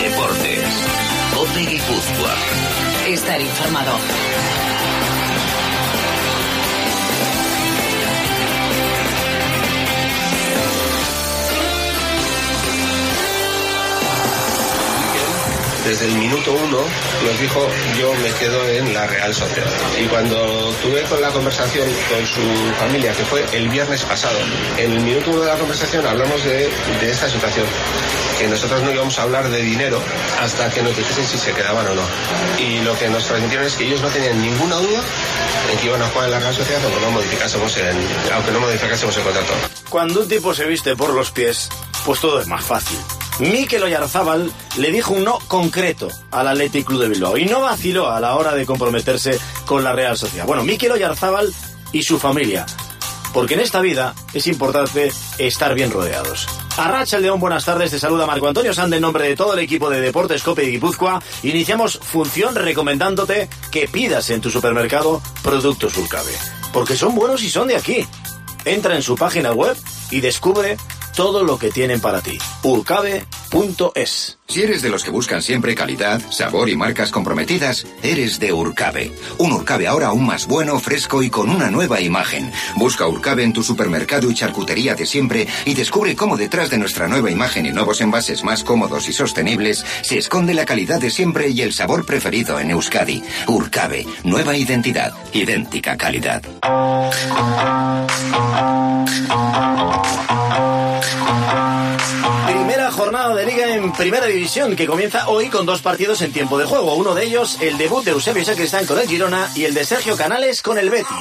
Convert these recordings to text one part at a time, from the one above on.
Deportes. COPE Guipúzcoa. Estar informado. Desde el minuto 1 nos dijo: yo me quedo en la Real Sociedad. Y cuando tuve con la conversación con su familia, que fue el viernes pasado, en el minuto 1 de la conversación hablamos de esta situación, que nosotros no íbamos a hablar de dinero hasta que nos dijesen si se quedaban o no. Y lo que nos transmitieron es que ellos no tenían ninguna duda en que iban a jugar en la Real Sociedad aunque no modificásemos el contrato. Cuando un tipo se viste por los pies, pues todo es más fácil. Mikel Oyarzábal le dijo un no concreto al Athletic Club de Bilbao y no vaciló a la hora de comprometerse con la Real Sociedad. Bueno, Mikel Oyarzábal y su familia, porque en esta vida es importante estar bien rodeados. Arratsaldeon, buenas tardes, te saluda Marco Antonio Sande en nombre de todo el equipo de Deportes COPE de Guipúzcoa. Iniciamos función recomendándote que pidas en tu supermercado productos Urcabe, porque son buenos y son de aquí. Entra en su página web y descubre todo lo que tienen para ti. Urcabe.es. Si eres de los que buscan siempre calidad, sabor y marcas comprometidas, eres de Urcabe. Un Urcabe ahora aún más bueno, fresco y con una nueva imagen. Busca Urcabe en tu supermercado y charcutería de siempre y descubre cómo detrás de nuestra nueva imagen y nuevos envases más cómodos y sostenibles se esconde la calidad de siempre y el sabor preferido en Euskadi. Urcabe, nueva identidad, idéntica calidad. Primera jornada de Liga en Primera División, que comienza hoy con dos partidos en tiempo de juego. Uno de ellos, el debut de Eusebio Sacristán con el Girona y el de Sergio Canales con el Betis.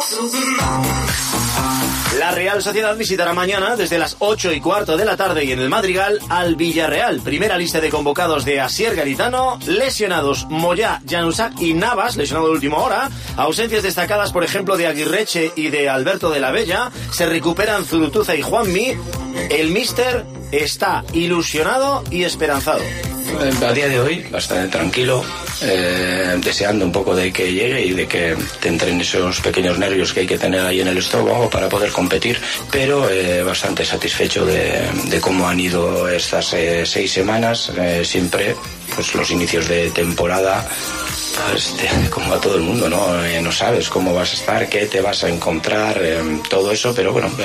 La Real Sociedad visitará mañana desde las 8:15 de la tarde y en el Madrigal al Villarreal. Primera lista de convocados de Asier Garitano, lesionados Moyá, Januzaj y Navas, lesionado de última hora. Ausencias destacadas, por ejemplo, de Aguirreche y de Alberto de la Bella. Se recuperan Zurutuza y Juanmi. El míster está ilusionado y esperanzado. A día de hoy, bastante tranquilo, deseando un poco de que llegue y de que te entren esos pequeños nervios que hay que tener ahí en el estómago para poder competir, pero bastante satisfecho de cómo han ido estas 6 semanas. Siempre, pues los inicios de temporada, pues, como a todo el mundo, ¿no? No sabes cómo vas a estar, qué te vas a encontrar, todo eso, pero bueno,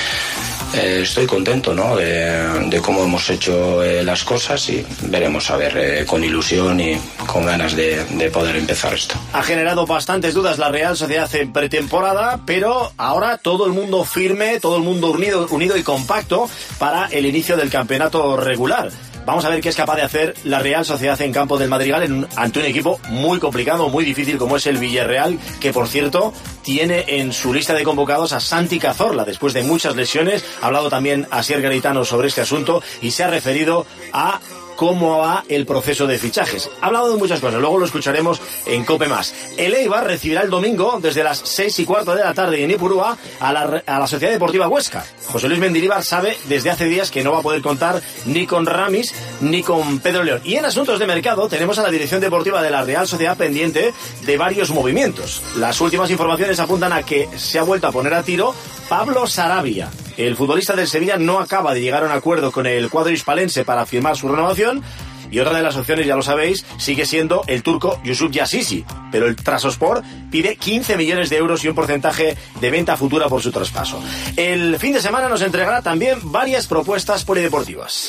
estoy contento, ¿no? de cómo hemos hecho las cosas y veremos a ver con ilusión y con ganas de poder empezar esto. Ha generado bastantes dudas la Real Sociedad en pretemporada, pero ahora todo el mundo firme, todo el mundo unido y compacto para el inicio del campeonato regular. Vamos a ver qué es capaz de hacer la Real Sociedad en campo del Madrigal ante un equipo muy complicado, muy difícil como es el Villarreal, que por cierto tiene en su lista de convocados a Santi Cazorla después de muchas lesiones. Ha hablado también Asier Garitano sobre este asunto y se ha referido a cómo va el proceso de fichajes. Ha hablado de muchas cosas, luego lo escucharemos en COPE+. El Eibar recibirá el domingo desde las 6:15 de la tarde en Ipurúa a la Sociedad Deportiva Huesca. José Luis Mendilibar sabe desde hace días que no va a poder contar ni con Ramis ni con Pedro León. Y en asuntos de mercado tenemos a la dirección deportiva de la Real Sociedad pendiente de varios movimientos. Las últimas informaciones apuntan a que se ha vuelto a poner a tiro Pablo Sarabia. El futbolista del Sevilla no acaba de llegar a un acuerdo con el cuadro hispalense para firmar su renovación. Y otra de las opciones, ya lo sabéis, sigue siendo el turco Yusuf Yazici. Pero el Trabzonspor pide 15 millones de euros y un porcentaje de venta futura por su traspaso. El fin de semana nos entregará también varias propuestas polideportivas.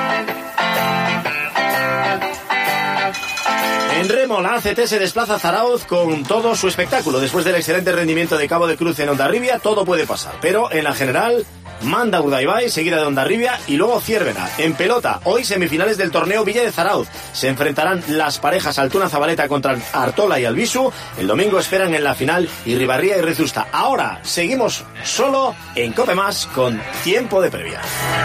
En remo, la ACT se desplaza a Zarauz con todo su espectáculo. Después del excelente rendimiento de Cabo de Cruz en Hondarribia, todo puede pasar. Pero en la general, manda Urdaibai, seguida de Hondarribia y luego Ciervena. En pelota, hoy semifinales del torneo Villa de Zarauz. Se enfrentarán las parejas Altuna Zabaleta contra Artola y Albisu. El domingo esperan en la final Irribarría y Rezusta. Ahora seguimos solo en COPE+ con tiempo de previa.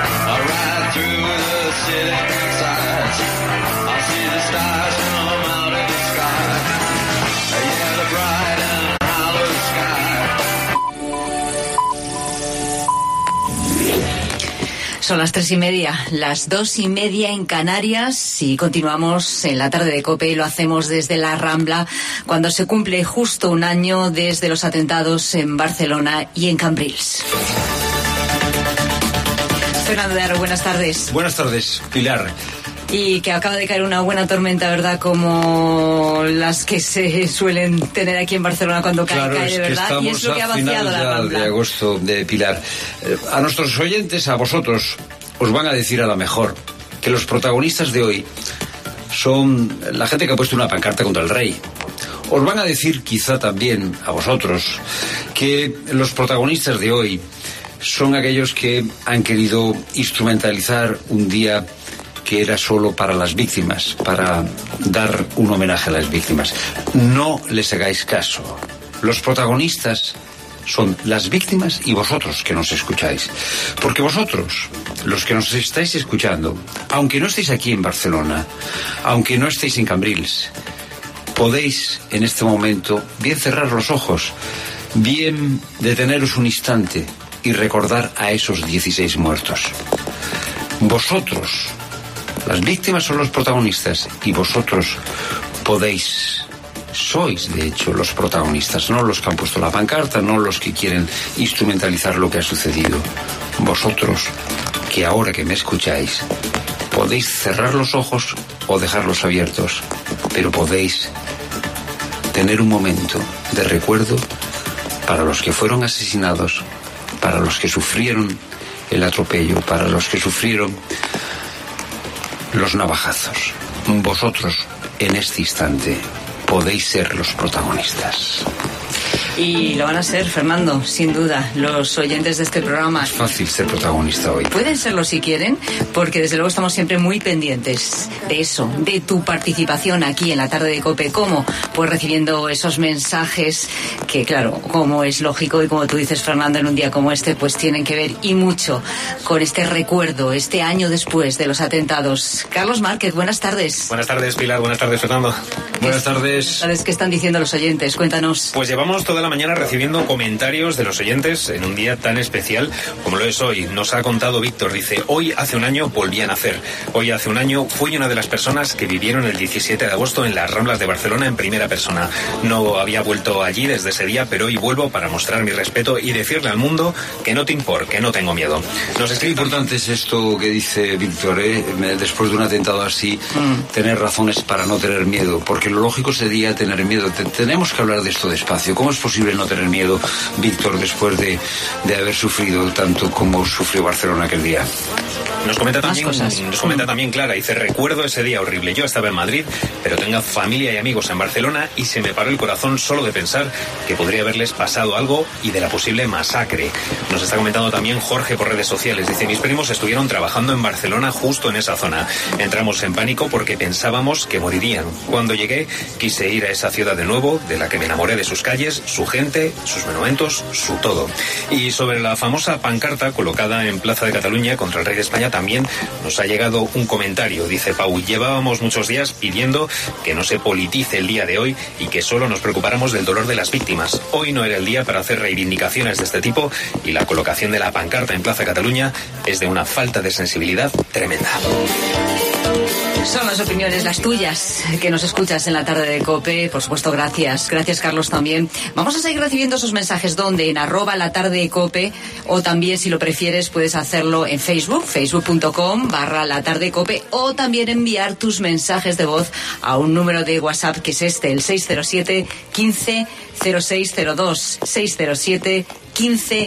Son las 3:30, las 2:30 en Canarias y continuamos en la tarde de COPE y lo hacemos desde la Rambla cuando se cumple justo un año desde los atentados en Barcelona y en Cambrils. Fernando de Aro, buenas tardes. Buenas tardes, Pilar. Y que acaba de caer una buena tormenta, ¿verdad? Como las que se suelen tener aquí en Barcelona cuando cae de verdad. Y es lo que ha vaciado la Rambla. De agosto, de Pilar. A nuestros oyentes, a vosotros, os van a decir a la mejor que los protagonistas de hoy son la gente que ha puesto una pancarta contra el rey. Os van a decir quizá también a vosotros que los protagonistas de hoy son aquellos que han querido instrumentalizar un día que era solo para las víctimas, para dar un homenaje a las víctimas. No les hagáis caso. Los protagonistas son las víctimas y vosotros que nos escucháis. Porque vosotros, los que nos estáis escuchando, aunque no estéis aquí en Barcelona, aunque no estéis en Cambrils, podéis en este momento bien cerrar los ojos, bien deteneros un instante y recordar a esos 16 muertos. Vosotros, las víctimas son los protagonistas y vosotros sois de hecho los protagonistas, no los que han puesto la pancarta, no los que quieren instrumentalizar lo que ha sucedido. Vosotros, que ahora que me escucháis, podéis cerrar los ojos o dejarlos abiertos, pero podéis tener un momento de recuerdo para los que fueron asesinados, para los que sufrieron el atropello, para los que sufrieron los navajazos. Vosotros, en este instante, podéis ser los protagonistas. Y lo van a ser, Fernando, sin duda, los oyentes de este programa. Es fácil ser protagonista hoy. Pueden serlo si quieren, porque desde luego estamos siempre muy pendientes de eso, de tu participación aquí en la tarde de COPE. ¿Cómo? Pues recibiendo esos mensajes que, claro, como es lógico y como tú dices, Fernando, en un día como este, pues tienen que ver y mucho con este recuerdo, este año después de los atentados. Carlos Márquez, buenas tardes. Buenas tardes, Pilar. Buenas tardes, Fernando. Buenas tardes. ¿Sabes qué están diciendo los oyentes? Cuéntanos. Pues llevamos toda la mañana recibiendo comentarios de los oyentes en un día tan especial como lo es hoy. Nos ha contado Víctor, dice: hoy hace un año volví a nacer. Hoy hace un año fui una de las personas que vivieron el 17 de agosto en las Ramblas de Barcelona en primera persona. No había vuelto allí desde ese día, pero hoy vuelvo para mostrar mi respeto y decirle al mundo que no te importa, que no tengo miedo. Qué importante es esto que dice Víctor, después de un atentado así, tener razones para no tener miedo, porque lo lógico sería tener miedo. Tenemos que hablar de esto despacio. ¿Cómo es posible no tener miedo, Víctor, después de haber sufrido tanto como sufrió Barcelona aquel día? Nos comenta también Clara, dice: recuerdo ese día horrible. Yo estaba en Madrid, pero tengo familia y amigos en Barcelona y se me paró el corazón solo de pensar que podría haberles pasado algo y de la posible masacre. Nos está comentando también Jorge por redes sociales. Dice: mis primos estuvieron trabajando en Barcelona justo en esa zona. Entramos en pánico porque pensábamos que morirían. Cuando llegué, quise ir a esa ciudad de nuevo, de la que me enamoré, de sus calles, su gente, sus monumentos, su todo. Y sobre la famosa pancarta colocada en Plaza de Cataluña contra el rey de España también nos ha llegado un comentario. Dice Pau: llevábamos muchos días pidiendo que no se politice el día de hoy y que solo nos preocupáramos del dolor de las víctimas. Hoy no era el día para hacer reivindicaciones de este tipo y la colocación de la pancarta en Plaza Cataluña es de una falta de sensibilidad tremenda. Son las opiniones, las tuyas, que nos escuchas en la tarde de COPE. Por supuesto, gracias. Gracias, Carlos, también. Vamos a seguir recibiendo esos mensajes, donde en @la tarde de COPE, o también, si lo prefieres, puedes hacerlo en Facebook, facebook.com/la tarde de COPE, o también enviar tus mensajes de voz a un número de WhatsApp que es el 607 15 0602, 607 15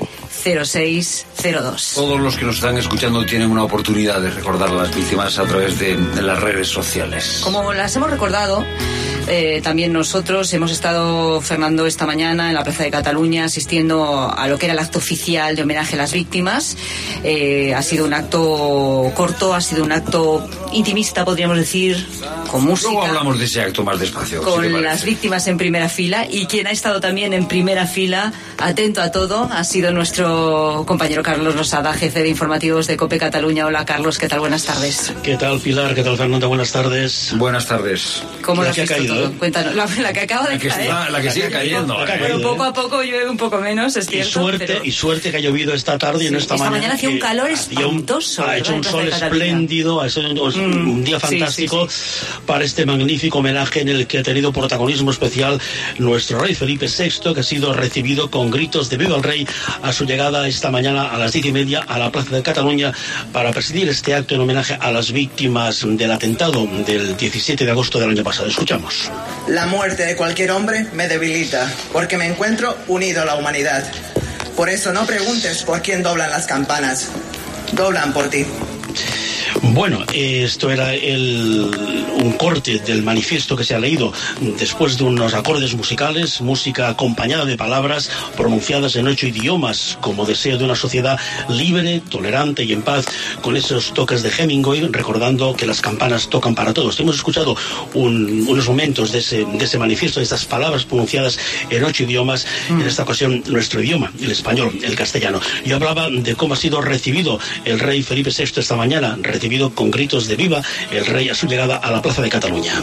0602. Todos los que nos están escuchando tienen una oportunidad de recordar a las víctimas a través de las redes sociales. Como las hemos recordado, también nosotros hemos estado, Fernando, esta mañana en la Plaza de Cataluña asistiendo a lo que era el acto oficial de homenaje a las víctimas. Ha sido un acto corto, ha sido un acto intimista, podríamos decir, con música. Luego hablamos de ese acto más despacio. Con las víctimas en primera fila, y quien ha estado también en primera fila, atento a todo, ha sido nuestro compañero Carlos Rosada, jefe de informativos de COPE Cataluña. Hola, Carlos, ¿qué tal? Buenas tardes. ¿Qué tal, Pilar? ¿Qué tal, Fernando? Buenas tardes. Buenas tardes. ¿Cómo lo has visto caído, todo? Cuéntanos. La que acaba de caer. La que sigue cayendo. Pero poco a poco llueve un poco menos, es cierto. Y suerte que ha llovido esta tarde y no esta mañana. Esta mañana hacía un calor espantoso. Ha hecho un sol espléndido, ha hecho un un día fantástico para este magnífico homenaje en el que ha tenido protagonismo especial nuestro rey Felipe VI, que ha sido recibido con gritos de Viva el Rey a su llegada esta mañana a las 10:30 a la Plaza de Cataluña para presidir este acto en homenaje a las víctimas del atentado del 17 de agosto del año pasado. Escuchamos. La muerte de cualquier hombre me debilita, porque me encuentro unido a la humanidad. Por eso no preguntes por quién doblan las campanas. Doblan por ti. Bueno, esto era un corte del manifiesto que se ha leído después de unos acordes musicales, música acompañada de palabras pronunciadas en 8 idiomas, como deseo de una sociedad libre, tolerante y en paz, con esos toques de Hemingway, recordando que las campanas tocan para todos. Hemos escuchado unos momentos de ese manifiesto, de estas palabras pronunciadas en 8 idiomas, en esta ocasión nuestro idioma, el español, el castellano. Yo hablaba de cómo ha sido recibido el rey Felipe VI esta mañana, recibido con gritos de viva el rey a su llegada a la Plaza de Cataluña.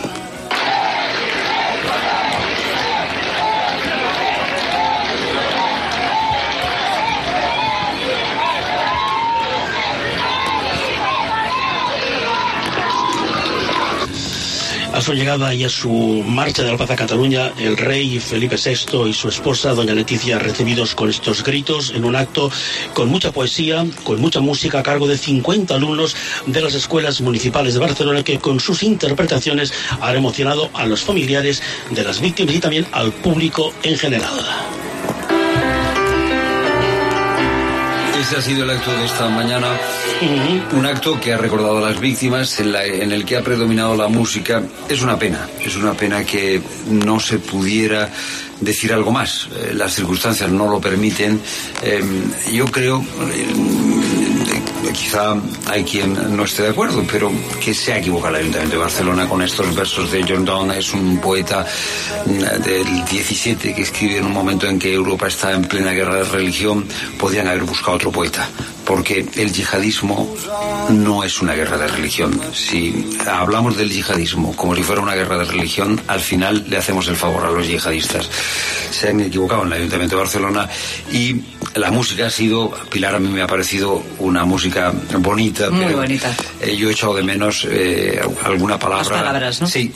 A su llegada y a su marcha de la Plaza de Cataluña, el rey Felipe VI y su esposa, doña Leticia, recibidos con estos gritos en un acto con mucha poesía, con mucha música, a cargo de 50 alumnos de las escuelas municipales de Barcelona, que con sus interpretaciones han emocionado a los familiares de las víctimas y también al público en general. Ese ha sido el acto de esta mañana, un acto que ha recordado a las víctimas, en el que ha predominado la música. Es una pena que no se pudiera decir algo más. Las circunstancias no lo permiten. Yo creo, quizá hay quien no esté de acuerdo, pero que se ha equivocado el Ayuntamiento de Barcelona con estos versos de John Donne. Es un poeta del 17 que escribe en un momento en que Europa está en plena guerra de religión. Podrían haber buscado otro poeta, porque el yihadismo no es una guerra de religión. Si hablamos del yihadismo como si fuera una guerra de religión, al final le hacemos el favor a los yihadistas. Se han equivocado en el Ayuntamiento de Barcelona, y la música ha sido, Pilar, a mí me ha parecido una música bonita. Muy bonita. Yo he echado de menos alguna palabra. Las palabras, ¿no? Sí,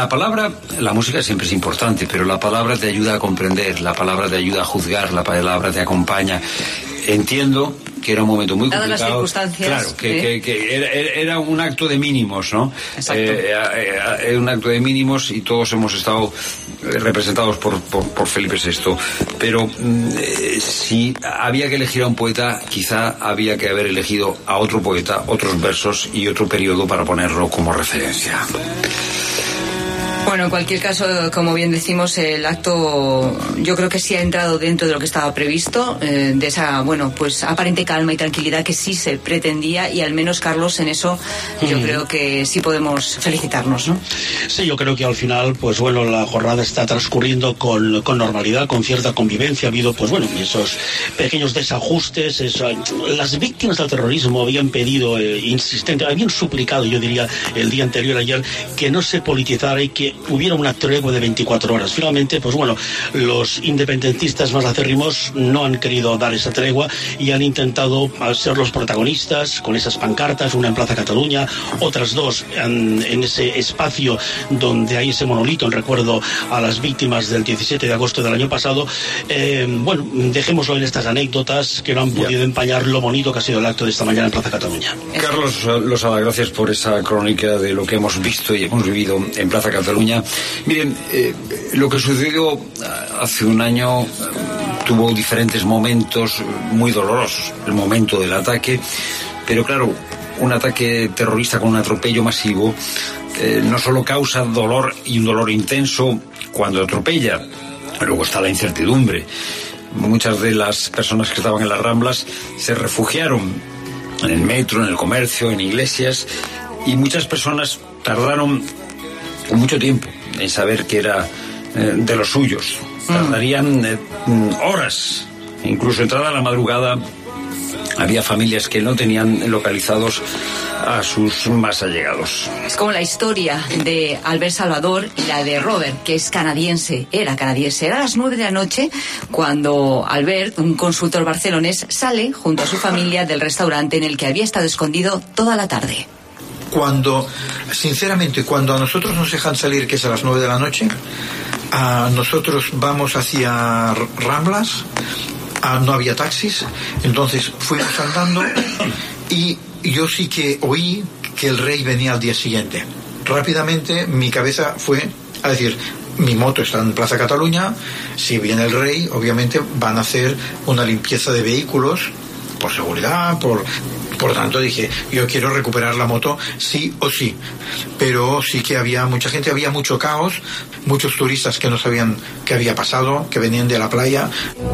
la música siempre es importante, pero la palabra te ayuda a comprender, la palabra te ayuda a juzgar, la palabra te acompaña. Entiendo que era un momento muy complicado. Dadas las circunstancias. Claro, que era un acto de mínimos, ¿no? Exacto. Era un acto de mínimos y todos hemos estado representados por Felipe VI. Pero si había que elegir a un poeta, quizá había que haber elegido a otro poeta, otros versos y otro periodo para ponerlo como referencia. Bueno, en cualquier caso, como bien decimos, el acto yo creo que sí ha entrado dentro de lo que estaba previsto, de esa, pues aparente calma y tranquilidad que sí se pretendía, y al menos, Carlos, en eso yo creo que sí podemos felicitarnos, ¿no? Sí, yo creo que al final, la jornada está transcurriendo con normalidad, con cierta convivencia. Ha habido, esos pequeños desajustes. Las víctimas del terrorismo habían pedido habían suplicado, yo diría, el día anterior, ayer, que no se politizara y que hubiera una tregua de 24 horas. Finalmente, los independentistas más acérrimos no han querido dar esa tregua y han intentado ser los protagonistas con esas pancartas, una en Plaza Cataluña, otras dos en ese espacio donde hay ese monolito en recuerdo a las víctimas del 17 de agosto del año pasado. Dejémoslo en estas anécdotas que no han podido empañar lo bonito que ha sido el acto de esta mañana en Plaza Cataluña. Carlos Losada, gracias por esa crónica de lo que hemos visto y hemos vivido en Plaza Cataluña. Miren, lo que sucedió hace un año tuvo diferentes momentos muy dolorosos. El momento del ataque, pero claro, un ataque terrorista con un atropello masivo no solo causa dolor, y un dolor intenso cuando atropella, luego está la incertidumbre. Muchas de las personas que estaban en las Ramblas se refugiaron en el metro, en el comercio, en iglesias, y muchas personas tardaron mucho tiempo en saber que era de los suyos. Tardarían horas, incluso entrada la madrugada. Había familias que no tenían localizados a sus más allegados. Es como la historia de Albert Salvador y la de Robert, que es canadiense, era canadiense. Era a las 9 de la noche cuando Albert, un consultor barcelonés, sale junto a su familia del restaurante en el que había estado escondido toda la tarde. Sinceramente, cuando a nosotros nos dejan salir, que es a las 9 de la noche, nosotros vamos hacia Ramblas, no había taxis, entonces fuimos andando y yo sí que oí que el rey venía al día siguiente. Rápidamente mi cabeza fue a decir, mi moto está en Plaza Cataluña, si viene el rey, obviamente van a hacer una limpieza de vehículos, por seguridad, por tanto dije, yo quiero recuperar la moto sí o sí. Pero sí que había mucha gente, había mucho caos, muchos turistas que no sabían qué había pasado, que venían de la playa.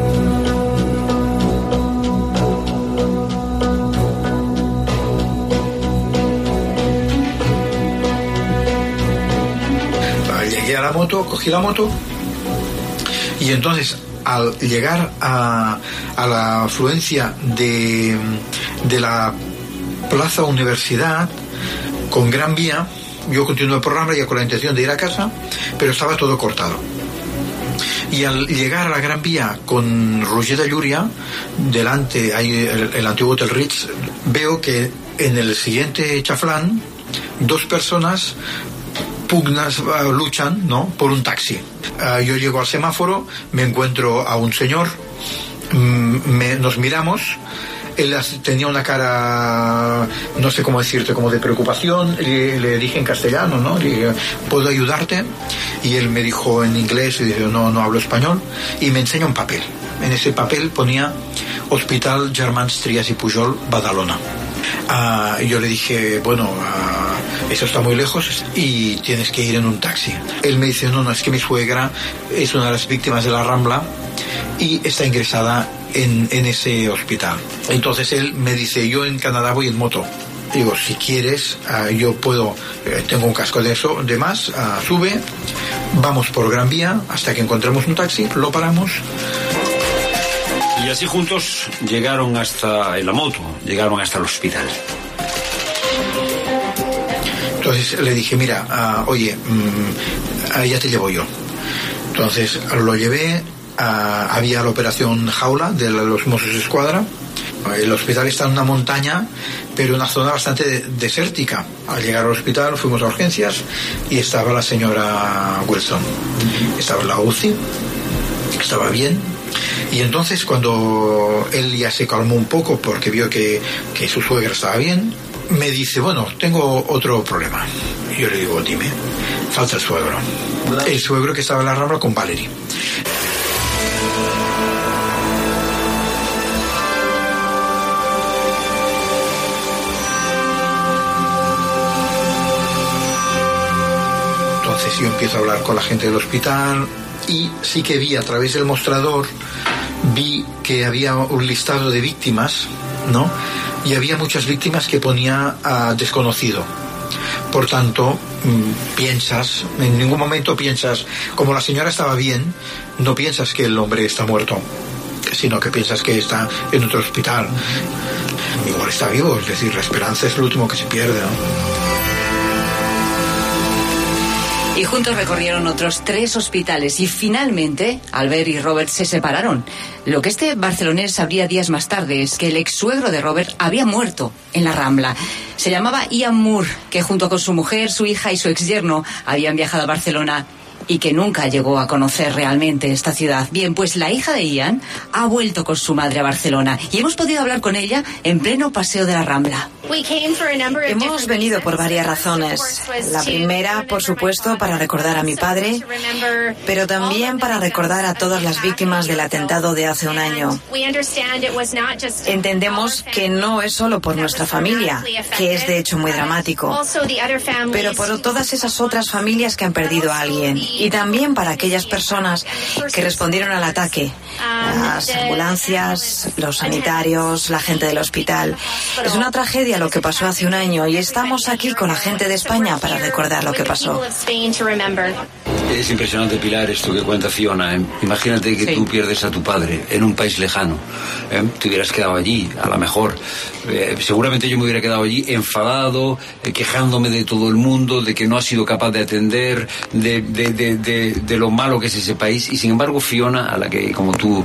Llegué a la moto, cogí la moto y entonces al llegar a la afluencia de la Plaza Universidad con Gran Vía, yo continué el programa ya con la intención de ir a casa, pero estaba todo cortado. Y al llegar a la Gran Vía con Roger de Llúria, delante hay el antiguo Hotel Ritz, veo que en el siguiente chaflán 2 personas luchan, ¿no?, por un taxi. Yo llego al semáforo, me encuentro a un señor, nos miramos, él tenía una cara, no sé cómo decirte, como de preocupación, le dije en castellano, ¿no?, le dije, ¿puedo ayudarte? Y él me dijo en inglés, y dije, no hablo español, y me enseña un papel. En ese papel ponía Hospital Germans Trias y Pujol, Badalona. Yo le dije, bueno, eso está muy lejos y tienes que ir en un taxi. Él me dice, no, es que mi suegra es una de las víctimas de la Rambla y está ingresada en ese hospital. Entonces él me dice, yo en Canadá voy en moto. Digo, si quieres, yo puedo, tengo un casco de eso, de más, sube, vamos por Gran Vía hasta que encontremos un taxi, lo paramos. Y así juntos llegaron en la moto, llegaron hasta el hospital. Entonces le dije, mira, oye, ya te llevo yo. Entonces lo llevé, había la operación Jaula de los Mossos d'Esquadra. El hospital está en una montaña, pero en una zona bastante desértica. Al llegar al hospital fuimos a urgencias y estaba la señora Wilson. Estaba en la UCI, estaba bien. Y entonces cuando él ya se calmó un poco porque vio que su suegra estaba bien, me dice, bueno, tengo otro problema. Y yo le digo, dime. Falta el suegro. El suegro que estaba en la Rambla con Valerie. Entonces yo empiezo a hablar con la gente del hospital y sí que vi a través del mostrador, vi que había un listado de víctimas, ¿no? Y había muchas víctimas que ponía desconocido. Por tanto, piensas, en ningún momento piensas, como la señora estaba bien, no piensas que el hombre está muerto, sino que piensas que está en otro hospital. Igual está vivo, es decir, la esperanza es lo último que se pierde, ¿no? Y juntos recorrieron otros 3 hospitales y finalmente Albert y Robert se separaron. Lo que este barcelonés sabría días más tarde es que el ex suegro de Robert había muerto en la Rambla. Se llamaba Ian Moore, que junto con su mujer, su hija y su ex yerno habían viajado a Barcelona y que nunca llegó a conocer realmente esta ciudad. Bien, pues la hija de Ian ha vuelto con su madre a Barcelona y hemos podido hablar con ella en pleno paseo de la Rambla. Hemos venido por varias razones. La primera, por supuesto, para recordar a mi padre, pero también para recordar a todas las víctimas del atentado de hace un año. Entendemos que no es solo por nuestra familia, que es de hecho muy dramático, pero por todas esas otras familias que han perdido a alguien. Y también para aquellas personas que respondieron al ataque. Las ambulancias, los sanitarios, la gente del hospital. Es una tragedia lo que pasó hace un año y estamos aquí con la gente de España para recordar lo que pasó. Es impresionante, Pilar, esto que cuenta Fiona. Imagínate que tú pierdes a tu padre en un país lejano. Te hubieras quedado allí, a lo mejor. Seguramente yo me hubiera quedado allí enfadado, quejándome de todo el mundo, de que no ha sido capaz de atender, de lo malo que es ese país. Y sin embargo, Fiona, a la que, como tú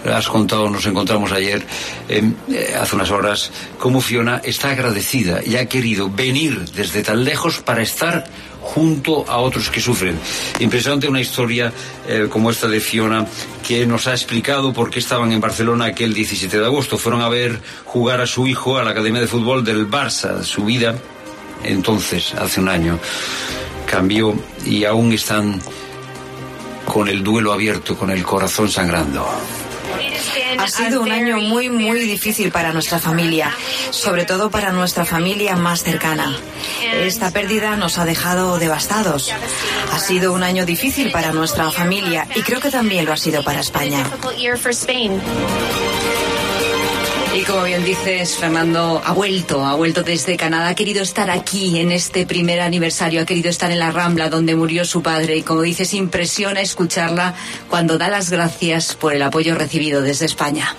has contado, nos encontramos ayer, hace unas horas, cómo Fiona está agradecida y ha querido venir desde tan lejos para estar junto a otros que sufren. Impresionante una historia como esta de Fiona, que nos ha explicado por qué estaban en Barcelona aquel 17 de agosto. Fueron a ver jugar a su hijo a la Academia de Fútbol del Barça. Su vida, entonces, hace un año, cambió y aún están con el duelo abierto, con el corazón sangrando. Ha sido un año muy, muy difícil para nuestra familia, sobre todo para nuestra familia más cercana. Esta pérdida nos ha dejado devastados. Ha sido un año difícil para nuestra familia y creo que también lo ha sido para España. Y como bien dices, Fernando ha vuelto desde Canadá, ha querido estar aquí en este primer aniversario, ha querido estar en la Rambla donde murió su padre y como dices, impresiona escucharla cuando da las gracias por el apoyo recibido desde España.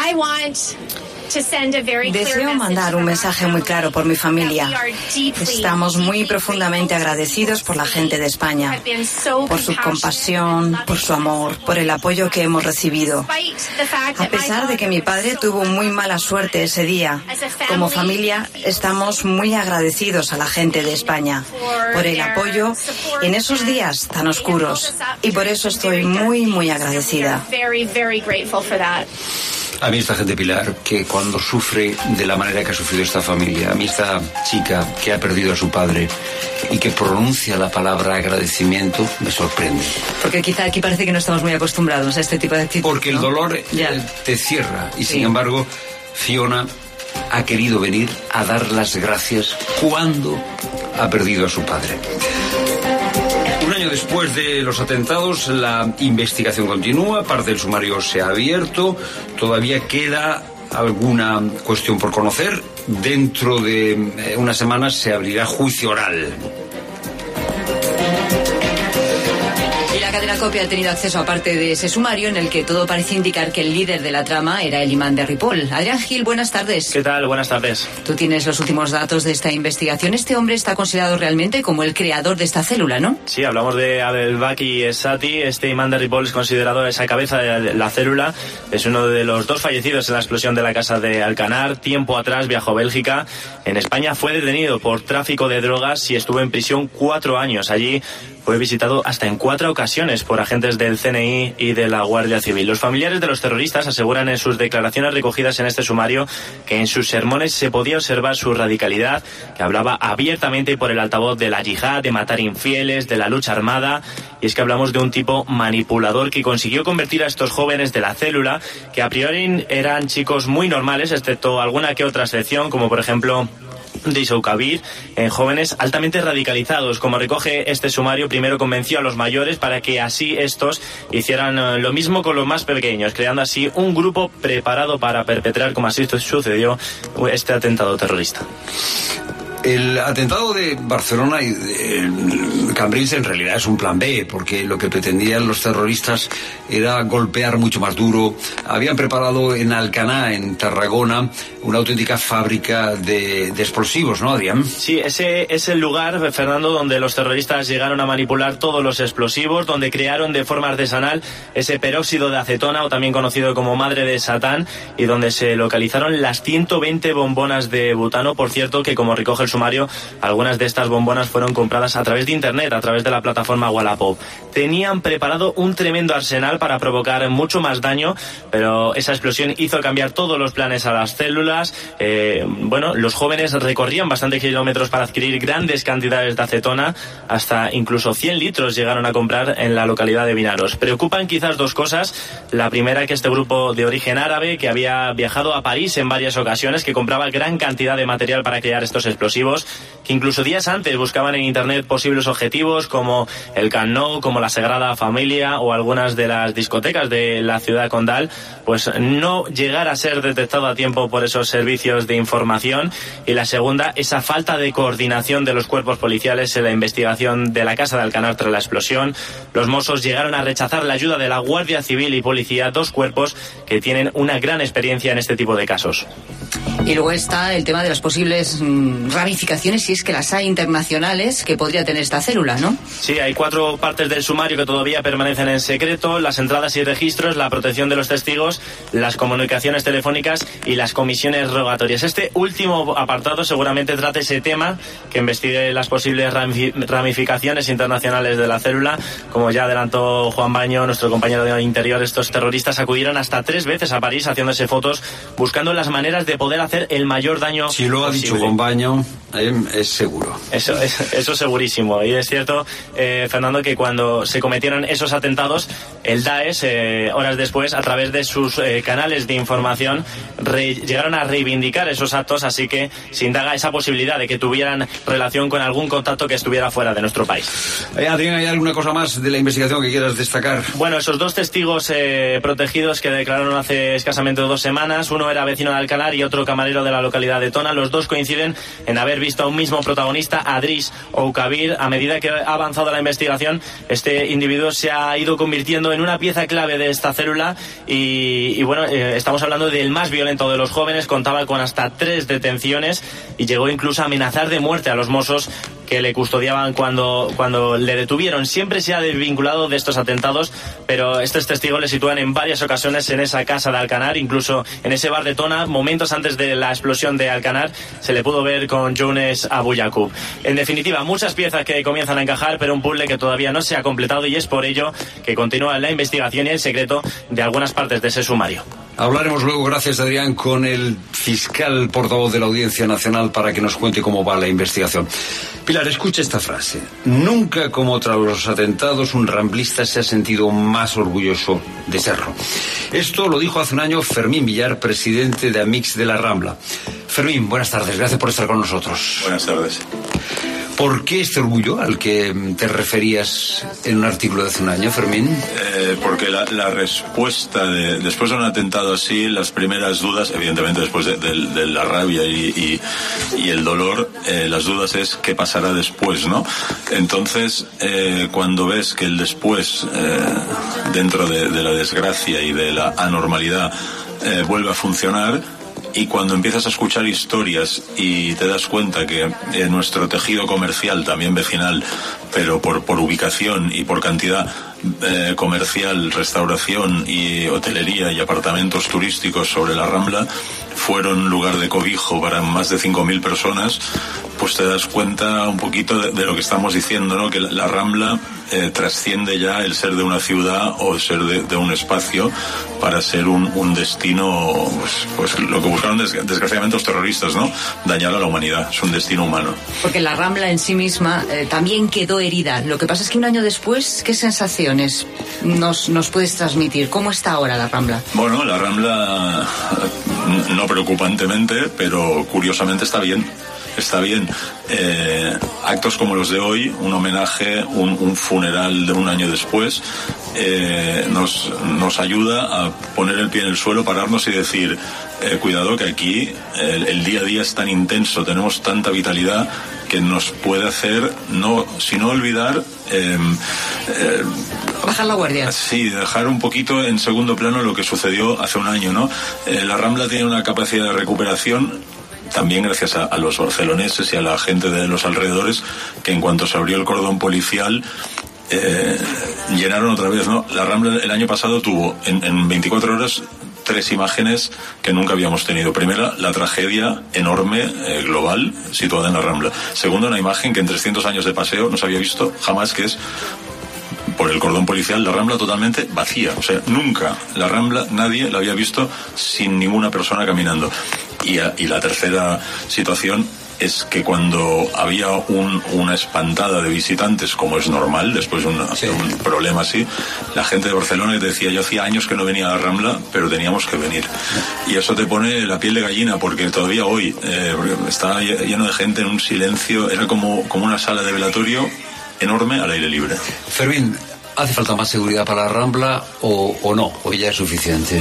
Deseo mandar un mensaje muy claro por mi familia. Estamos muy profundamente agradecidos por la gente de España, por su compasión, por su amor, por el apoyo que hemos recibido. A pesar de que mi padre tuvo muy mala suerte ese día, como familia estamos muy agradecidos a la gente de España por el apoyo en esos días tan oscuros y por eso estoy muy, muy agradecida. A mí esta gente, Pilar, que cuando sufre de la manera que ha sufrido esta familia, a mí esta chica que ha perdido a su padre y que pronuncia la palabra agradecimiento, me sorprende. Porque quizá aquí parece que no estamos muy acostumbrados a este tipo de actitud. Porque el dolor te cierra y sin embargo Fiona ha querido venir a dar las gracias cuando ha perdido a su padre. Un año después de los atentados, la investigación continúa, parte del sumario se ha abierto, todavía queda alguna cuestión por conocer. Dentro de unas semanas se abrirá juicio oral. La cadena COPE ha tenido acceso a parte de ese sumario en el que todo parece indicar que el líder de la trama era el imán de Ripoll. Adrián Gil, buenas tardes. ¿Qué tal? Buenas tardes. Tú tienes los últimos datos de esta investigación. Este hombre está considerado realmente como el creador de esta célula, ¿no? Sí, hablamos de Abdelbaki Esati. Este imán de Ripoll es considerado esa cabeza de la célula. Es uno de los dos fallecidos en la explosión de la casa de Alcanar. Tiempo atrás viajó a Bélgica. En España fue detenido por tráfico de drogas y estuvo en prisión 4 años. Allí fue visitado hasta en 4 ocasiones por agentes del CNI y de la Guardia Civil. Los familiares de los terroristas aseguran en sus declaraciones recogidas en este sumario que en sus sermones se podía observar su radicalidad, que hablaba abiertamente por el altavoz de la yihad, de matar infieles, de la lucha armada. Y es que hablamos de un tipo manipulador que consiguió convertir a estos jóvenes de la célula, que a priori eran chicos muy normales, excepto alguna que otra excepción, como por ejemplo de Isoukabir, en jóvenes altamente radicalizados. Como recoge este sumario, primero convenció a los mayores para que así estos hicieran lo mismo con los más pequeños, creando así un grupo preparado para perpetrar, como así sucedió, este atentado terrorista. El atentado de Barcelona y de Cambrils en realidad es un plan B, porque lo que pretendían los terroristas era golpear mucho más duro. Habían preparado en Alcanar, en Tarragona, una auténtica fábrica de explosivos, ¿no, Adrián? Sí, ese es el lugar, Fernando, donde los terroristas llegaron a manipular todos los explosivos, donde crearon de forma artesanal ese peróxido de acetona, o también conocido como madre de Satán, y donde se localizaron las 120 bombonas de butano. Por cierto, que como recoge el sumario, algunas de estas bombonas fueron compradas a través de internet, a través de la plataforma Wallapop. Tenían preparado un tremendo arsenal para provocar mucho más daño, pero esa explosión hizo cambiar todos los planes a las células. Los jóvenes recorrían bastantes kilómetros para adquirir grandes cantidades de acetona, hasta incluso 100 litros llegaron a comprar en la localidad de Vinaros. Preocupan quizás dos cosas. La primera, que este grupo de origen árabe, que había viajado a París en varias ocasiones, que compraba gran cantidad de material para crear estos explosivos, que incluso días antes buscaban en internet posibles objetivos como el Camp Nou, como la Sagrada Familia o algunas de las discotecas de la ciudad condal, pues no llegar a ser detectado a tiempo por esos servicios de información. Y la segunda, esa falta de coordinación de los cuerpos policiales en la investigación de la casa de Alcanar tras la explosión. Los Mossos llegaron a rechazar la ayuda de la Guardia Civil y Policía, dos cuerpos que tienen una gran experiencia en este tipo de casos. Y luego está el tema de las posibles ramificaciones, si es que las hay, internacionales, que podría tener esta célula, ¿no? Sí, hay 4 partes del sumario que todavía permanecen en secreto: las entradas y registros, la protección de los testigos, las comunicaciones telefónicas y las comisiones rogatorias. Este último apartado seguramente trate ese tema, que investigue las posibles ramificaciones internacionales de la célula. Como ya adelantó Juan Baño, nuestro compañero de Interior, estos terroristas acudieron hasta 3 veces a París haciéndose fotos, buscando las maneras de poder hacer el mayor daño. Si lo ha dicho Juan Baño, es seguro. Eso segurísimo. Y es cierto, Fernando, que cuando se cometieron esos atentados, el Daesh, horas después, a través de sus canales de información, llegaron a reivindicar esos actos, así que se indaga esa posibilidad de que tuvieran relación con algún contacto que estuviera fuera de nuestro país. Adrián, ¿hay alguna cosa más de la investigación que quieras destacar? Bueno, esos 2 testigos protegidos que declararon hace escasamente 2 semanas, uno era vecino de Alcanar y otro camarero de la localidad de Tona. Los 2 coinciden en haber visto a un mismo protagonista, Adris Oukabir. A medida que ha avanzado la investigación, este individuo se ha ido convirtiendo en una pieza clave de esta célula y bueno, estamos hablando del más violento de los jóvenes. Contaba con hasta 3 detenciones y llegó incluso a amenazar de muerte a los mossos que le custodiaban cuando le detuvieron. Siempre se ha desvinculado de estos atentados, pero estos testigos le sitúan en varias ocasiones en esa casa de Alcanar, incluso en ese bar de Tona, momentos antes de la explosión de Alcanar, se le pudo ver con Younes Abu Yaqub. En definitiva, muchas piezas que comienzan a encajar, pero un puzzle que todavía no se ha completado, y es por ello que continúa la investigación y el secreto de algunas partes de ese sumario. Hablaremos luego, gracias Adrián, con el fiscal portavoz de la Audiencia Nacional para que nos cuente cómo va la investigación. Pilar, escucha esta frase. Nunca como tras los atentados un ramblista se ha sentido más orgulloso de serlo. Esto lo dijo hace un año Fermín Villar, presidente de Amix de la Rambla. Fermín, buenas tardes, gracias por estar con nosotros. Buenas tardes. ¿Por qué este orgullo al que te referías en un artículo de hace un año, Fermín? Porque la respuesta después de un atentado así, las primeras dudas, evidentemente después de la rabia y el dolor, las dudas es qué pasará después, ¿no? Entonces, cuando ves que el después, dentro de la desgracia y de la anormalidad, vuelve a funcionar, y cuando empiezas a escuchar historias y te das cuenta que nuestro tejido comercial, también vecinal, pero por ubicación y por cantidad comercial, restauración y hotelería y apartamentos turísticos sobre la Rambla fueron lugar de cobijo para más de 5.000 personas, pues te das cuenta un poquito de lo que estamos diciendo, ¿no? Que la Rambla trasciende ya el ser de una ciudad o el ser de un espacio para ser un destino, pues lo que buscaron desgraciadamente los terroristas, ¿no? Dañar a la humanidad, es un destino humano. Porque la Rambla en sí misma también quedó herida. Lo que pasa es que un año después, ¿qué sensaciones nos puedes transmitir? ¿Cómo está ahora la Rambla? Bueno, la Rambla, no preocupantemente, pero curiosamente está bien. Está bien. Actos como los de hoy, un homenaje, un funeral de un año después, nos ayuda a poner el pie en el suelo, pararnos y decir, cuidado que aquí el día a día es tan intenso, tenemos tanta vitalidad que nos puede hacer, si no olvidar, bajar la guardia. Sí, dejar un poquito en segundo plano lo que sucedió hace un año, ¿no? La Rambla tiene una capacidad de recuperación, también gracias a los barceloneses y a la gente de los alrededores, que en cuanto se abrió el cordón policial, llenaron otra vez, ¿no? La Rambla el año pasado tuvo en 24 horas 3 imágenes que nunca habíamos tenido. Primera, la tragedia enorme, global, situada en la Rambla. Segunda, una imagen que en 300 años de paseo no se había visto jamás, que es, por el cordón policial, la Rambla totalmente vacía. O sea, nunca la Rambla, nadie la había visto sin ninguna persona caminando. Y la tercera situación es que cuando había una espantada de visitantes, como es normal, después de un problema así, la gente de Barcelona te decía, yo hacía años que no venía a la Rambla, pero teníamos que venir. Y eso te pone la piel de gallina, porque todavía hoy estaba lleno de gente en un silencio, era como una sala de velatorio enorme al aire libre. Fermín, ¿hace falta más seguridad para la Rambla o no? ¿O ya es suficiente?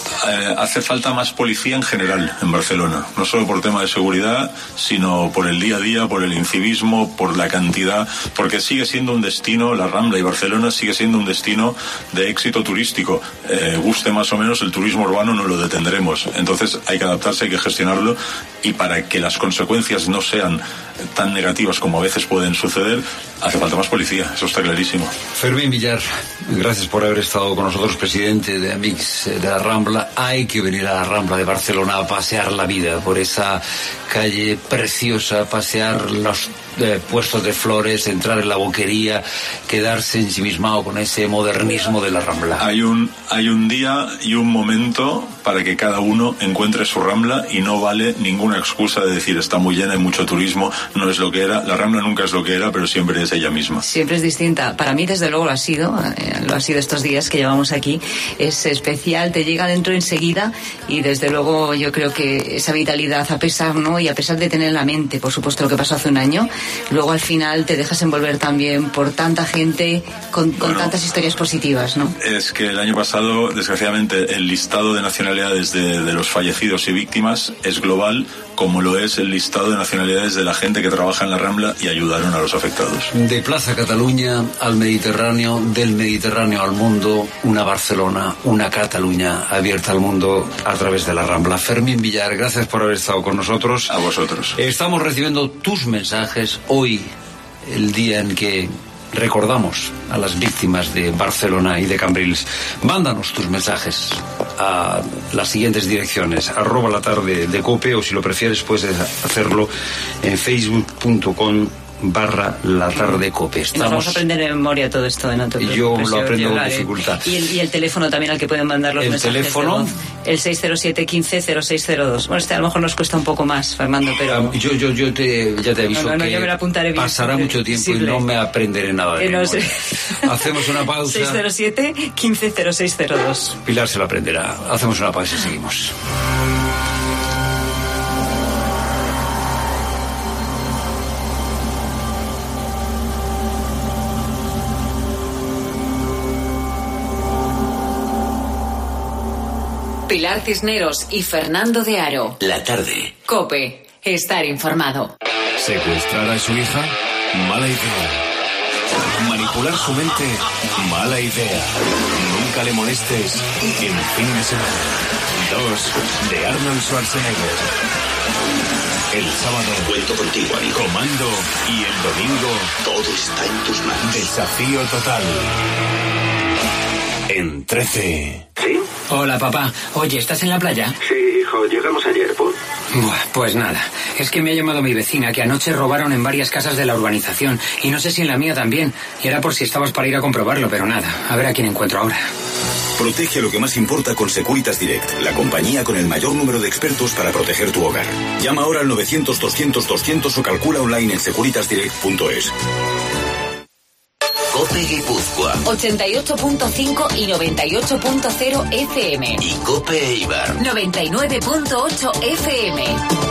hace falta más policía en general en Barcelona, no solo por tema de seguridad, sino por el día a día, por el incivismo, por la cantidad, porque sigue siendo un destino, la Rambla y Barcelona sigue siendo un destino de éxito turístico. Guste más o menos, el turismo urbano no lo detendremos, entonces hay que adaptarse, hay que gestionarlo, y para que las consecuencias no sean tan negativas como a veces pueden suceder, hace falta más policía, eso está clarísimo. Fermín Villar, gracias por haber estado con nosotros, presidente de Amics de la Rambla. Hay que venir a la Rambla de Barcelona a pasear la vida por esa calle preciosa, pasear los puestos de flores, entrar en la boquería, quedarse ensimismado con ese modernismo de la Rambla. Hay un día y un momento para que cada uno encuentre su Rambla, y no vale ninguna excusa de decir está muy llena, hay mucho turismo, no es lo que era. La Rambla nunca es lo que era, pero siempre es ella misma. Siempre es distinta. Para mí, desde luego, lo ha sido estos días que llevamos aquí. Es especial, te llega dentro enseguida, y desde luego yo creo que esa vitalidad, a pesar de tener en la mente, por supuesto, lo que pasó hace un año, luego al final te dejas envolver también por tanta gente con tantas historias positivas, ¿no? Es que el año pasado, desgraciadamente, el listado de nacionalidades de los fallecidos y víctimas es global, como lo es el listado de nacionalidades de la gente que trabaja en la Rambla y ayudaron a los afectados. De Plaza Cataluña al Mediterráneo, del Mediterráneo al mundo, una Barcelona, una Cataluña abierta al mundo a través de la Rambla. Fermín Villar, gracias por haber estado con nosotros. A vosotros. Estamos recibiendo tus mensajes hoy, el día en que recordamos a las víctimas de Barcelona y de Cambrils. Mándanos tus mensajes a las siguientes direcciones: @latarde_de_cope, o si lo prefieres puedes hacerlo en facebook.com/latardecope. Nos vamos a aprender de memoria todo esto, ¿no? Yo lo aprendo con dificultad. Y el teléfono también al que pueden mandar los mensajes. El teléfono, el 607 15 0602. Bueno, a lo mejor nos cuesta un poco más, Fernando, pero yo ya te aviso que yo me lo apuntaré bien, pasará mucho tiempo y no me aprenderé nada de memoria. Hacemos una pausa. 607 15 0602. Pilar se lo aprenderá. Hacemos una pausa y seguimos. Pilar Cisneros y Fernando de Aro. La tarde. COPE. Estar informado. ¿Secuestrar a su hija? Mala idea. Manipular su mente, mala idea. Nunca le molestes en fin de semana. 2 de Arnold Schwarzenegger. El sábado, cuento contigo, amigo. Comando, y el domingo, todo está en tus manos. Desafío total. En 13. ¿Sí? Hola, papá. Oye, ¿estás en la playa? Sí, hijo, llegamos ayer, ¿por? Pues nada, es que me ha llamado mi vecina, que anoche robaron en varias casas de la urbanización, y no sé si en la mía también, y era por si estabas para ir a comprobarlo, pero nada, a ver a quién encuentro ahora. Protege lo que más importa con Securitas Direct, la compañía con el mayor número de expertos para proteger tu hogar. Llama ahora al 900-200-200 o calcula online en securitasdirect.es. COPE Guipúzcoa 88.5 y 98.0 FM. Y COPE Eibar 99.8 FM.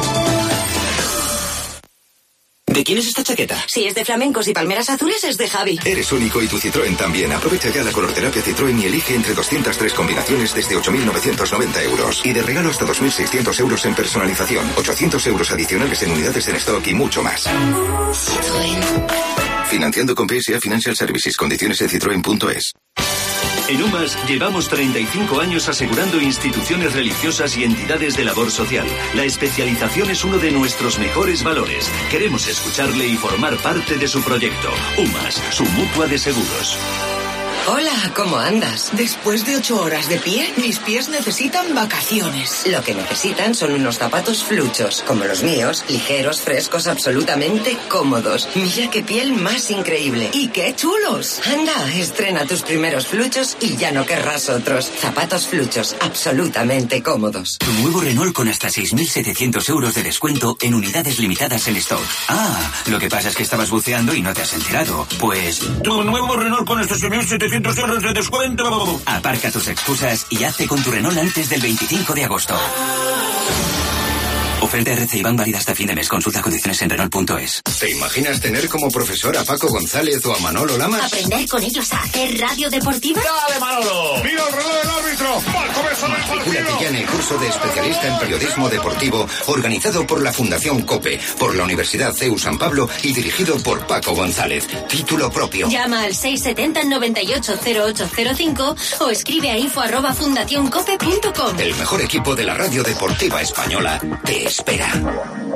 ¿De quién es esta chaqueta? Si es de flamencos y palmeras azules, es de Javi. Eres único y tu Citroën también. Aprovecha ya la colorterapia Citroën y elige entre 203 combinaciones desde 8.990 euros. Y de regalo hasta 2.600 euros en personalización, 800 euros adicionales en unidades en stock y mucho más. Citroën. Financiando con PSA Financial Services. Condiciones en citroen.es. En UMAS llevamos 35 años asegurando instituciones religiosas y entidades de labor social. La especialización es uno de nuestros mejores valores. Queremos escucharle y formar parte de su proyecto. UMAS, su mutua de seguros. Hola, ¿cómo andas? Después de 8 horas de pie, mis pies necesitan vacaciones. Lo que necesitan son unos zapatos fluchos, como los míos, ligeros, frescos, absolutamente cómodos. Mira qué piel más increíble. ¡Y qué chulos! Anda, estrena tus primeros fluchos y ya no querrás otros. Zapatos fluchos, absolutamente cómodos. Tu nuevo Renault con hasta 6.700 euros de descuento en unidades limitadas en stock. Ah, lo que pasa es que estabas buceando y no te has enterado. Pues... Tu nuevo Renault con hasta 6.700 euros de descuento. Aparca tus excusas y hazte con tu Renault antes del 25 de agosto. Oferta RC Bank válida hasta fin de mes. Consulta condiciones en Renault.es. ¿Te imaginas tener como profesor a Paco González o a Manolo Lamas? ¿Aprender con ellos a hacer radio deportiva? ¡Dale, Manolo! ¡Mira el reloj del árbitro! ¡Va a comenzar el partido! Matricúlate ya en el curso de especialista en periodismo deportivo organizado por la Fundación COPE, por la Universidad CEU San Pablo y dirigido por Paco González. Título propio. Llama al 670 98 0805 o escribe a info@fundacioncope.com. El mejor equipo de la radio deportiva española te espera.